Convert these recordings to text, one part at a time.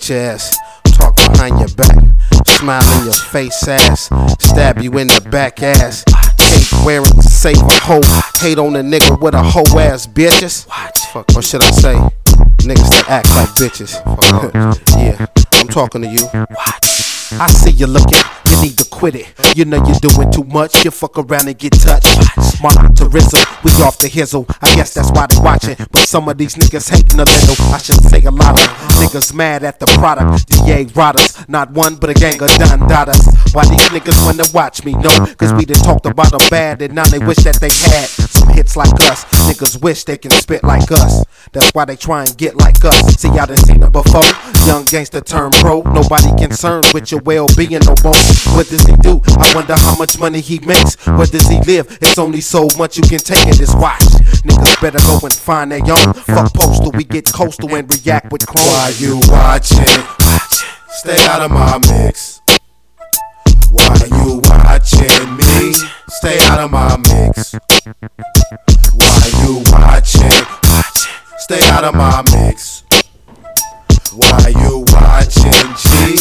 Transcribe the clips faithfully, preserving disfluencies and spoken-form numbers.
bitch ass. Talk behind your back, smile in your face ass, stab you in the back ass. Cape wearing, save a hoe, hate on a nigga with a hoe ass bitches. Fuck, or should I say, niggas that act like bitches. Yeah, I'm talking to you. I see you looking, you need to quit it. You know you're doing too much, you fuck around and get touched. Monitorism, we off the hizzle. I guess that's why they watching. But some of these niggas hating a little. I should say a lot of niggas mad at the product. D A rotters, not one but a gang of Don Dadas. Why these niggas wanna watch me? No, cause we done talked about them bad and now they wish that they had some hits like us. Niggas wish they can spit like us. That's why they try and get like us. See, y'all done seen it before. Young gangster turn pro. Nobody concerned with your well-being no more. What does he do? I wonder how much money he makes. Where does he live? It's only so much you can take in this watch. Niggas better go and find their own. Fuck postal, we get coastal and react with chrome. Why you watching? Stay out of my mix. Why you watching me? Stay out of my mix. Why you watching? Stay out of my mix. Why you watching G?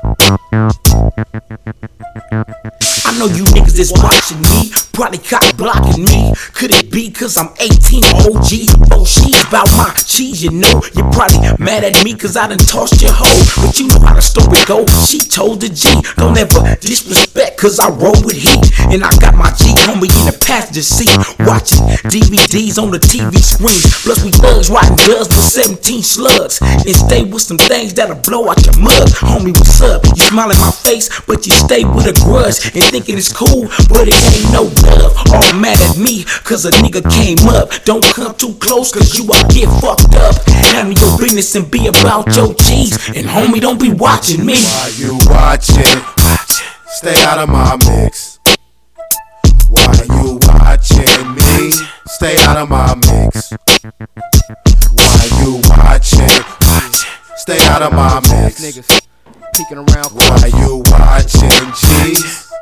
I know you niggas is watching me, probably cock blocking me. Could it be cause I'm eighteen O G? Oh, she's about my cheese, you know. You're probably mad at me cause I done tossed your hoe. But you know how the story go, she told the G. Don't ever disrespect cause I roll with heat. And I got my G homie in the passenger seat, watching D V Ds on the T V screens. Plus we thugs riding guns with seventeen slugs. And stay with some things that'll blow out your mug. Homie, what's up? You smile in my face, but you stay with a grudge and thinking it's cool, but it ain't no love. All mad at me cause a nigga came up. Don't come too close cause you will get fucked up. Handle your business and be about your cheese. And homie, don't be watching me. Why you watching? Stay out of my mix. Why you watching me? Stay out of my mix. Why you watching? Stay out of my mix. Niggas peeking around. Why you watching G?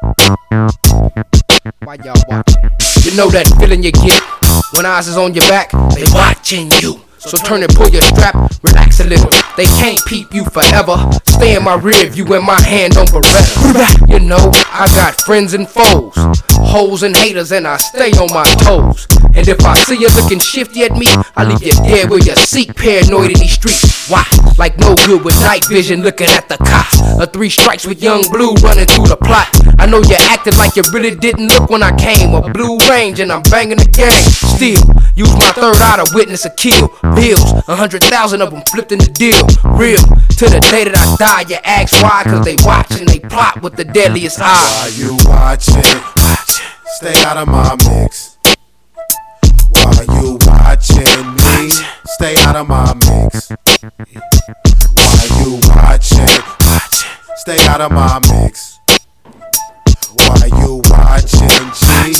Why y'all watching? You know that feeling you get when eyes is on your back, they watching you. So turn and pull your strap, relax a little. They can't peep you forever. Stay in my rear view and my hand on Beretta. You know, I got friends and foes, hoes and haters, and I stay on my toes. And if I see you looking shifty at me, I leave you dead where you seek, paranoid in these streets. Why? Like no good with night vision looking at the cops. A three strikes with Young Blue running through the plot. I know you acted like you really didn't look when I came. A blue range and I'm banging the gang. Still, use my third eye to witness a kill. Bills, a hundred thousand of them flipped in the deal. Real, to the day that I die, you ask why. Cause they watching, they plot with the deadliest eye. Why you watching? Stay out of my mix. Why you watching me? Stay out of my mix. Why you watching? Stay out of my mix. Why you watching G?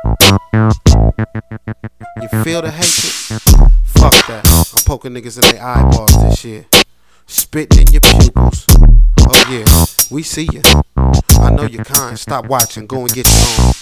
You feel the hatred? Fuck that. I'm poking niggas in their eyeballs this year. Spitting in your pupils. Oh yeah, we see you. I know you're kind. Stop watching. Go and get your own.